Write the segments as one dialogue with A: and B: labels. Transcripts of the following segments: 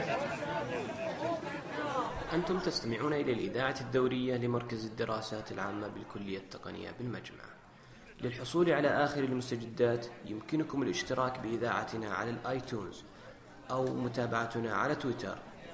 A: أنتم تستمعون إلى الإذاعة الدورية لمركز الدراسات العامة بالكلية التقنية بالمجمع. للحصول على آخر المستجدات يمكنكم الاشتراك بإذاعتنا على الآيتونز أو متابعتنا على تويتر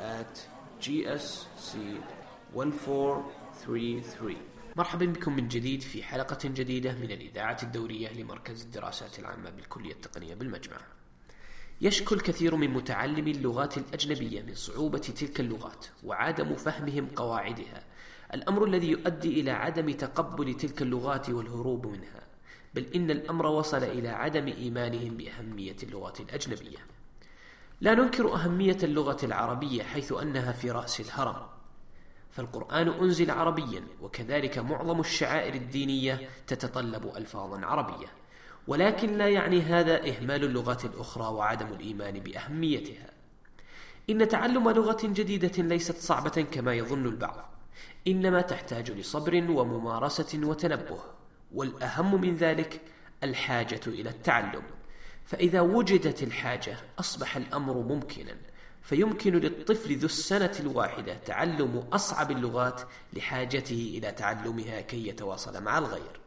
A: @GSC1433. مرحبا بكم من جديد في حلقة جديدة من الإذاعة الدورية لمركز الدراسات العامة بالكلية التقنية بالمجمع. يشكو الكثير من متعلمي اللغات الأجنبية من صعوبة تلك اللغات وعدم فهمهم قواعدها، الأمر الذي يؤدي إلى عدم تقبل تلك اللغات والهروب منها، بل إن الأمر وصل إلى عدم إيمانهم بأهمية اللغات الأجنبية. لا ننكر أهمية اللغة العربية حيث أنها في رأس الهرم، فالقرآن أنزل عربيا، وكذلك معظم الشعائر الدينية تتطلب ألفاظا عربية، ولكن لا يعني هذا إهمال اللغات الأخرى وعدم الإيمان بأهميتها. إن تعلم لغة جديدة ليست صعبة كما يظن البعض، إنما تحتاج لصبر وممارسة وتنبه، والأهم من ذلك الحاجة إلى التعلم. فإذا وجدت الحاجة أصبح الأمر ممكنا، فيمكن للطفل ذو السنة الواحدة تعلم أصعب اللغات لحاجته إلى تعلمها كي يتواصل مع الغير.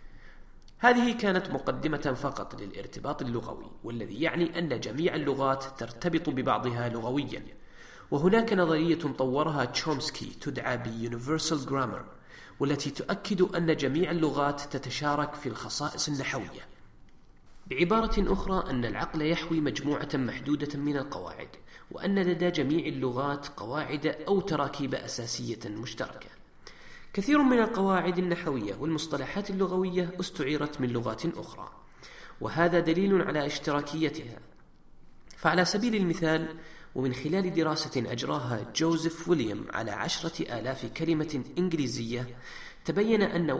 A: هذه كانت مقدمة فقط للارتباط اللغوي، والذي يعني أن جميع اللغات ترتبط ببعضها لغويا. وهناك نظرية طورها تشومسكي تدعى بUniversal Grammar، والتي تؤكد أن جميع اللغات تتشارك في الخصائص النحوية. بعبارة أخرى أن العقل يحوي مجموعة محدودة من القواعد، وأن لدى جميع اللغات قواعد أو تراكيب أساسية مشتركة. كثير من القواعد النحوية والمصطلحات اللغوية استعيرت من لغات أخرى، وهذا دليل على اشتراكيتها. فعلى سبيل المثال، ومن خلال دراسة أجراها جوزيف ويليام على 10,000 كلمة إنجليزية، تبين أن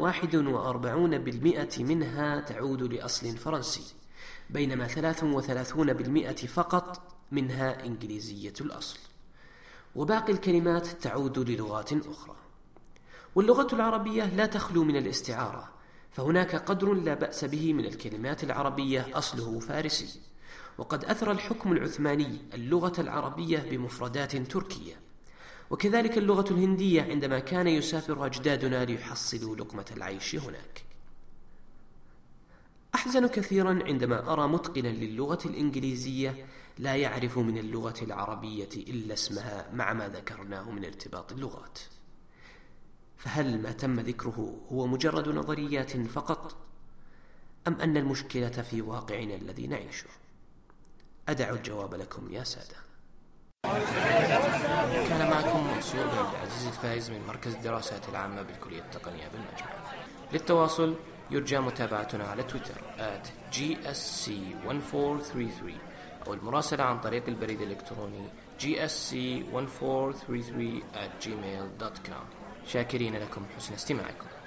A: 41% منها تعود لأصل فرنسي، بينما 33% فقط منها إنجليزية الأصل، وباقي الكلمات تعود للغات أخرى. واللغة العربية لا تخلو من الاستعارة، فهناك قدر لا بأس به من الكلمات العربية أصله فارسي، وقد أثر الحكم العثماني اللغة العربية بمفردات تركية، وكذلك اللغة الهندية عندما كان يسافر أجدادنا ليحصلوا لقمة العيش هناك. أحزن كثيرا عندما أرى متقنا للغة الإنجليزية لا يعرف من اللغة العربية إلا اسمها مع ما ذكرناه من ارتباط اللغات. فهل ما تم ذكره هو مجرد نظريات فقط، أم أن المشكلة في واقعنا الذي نعيشه؟ أدع الجواب لكم يا سادة. كان معكم منصور بن عبد العزيز الفايز من مركز الدراسات العامة بالكلية التقنية بالمجمع. للتواصل يرجى متابعتنا على تويتر @GSC1433 أو المراسلة عن طريق البريد الإلكتروني GSC1433@gmail.com. شاكرين لكم حسن استماعكم.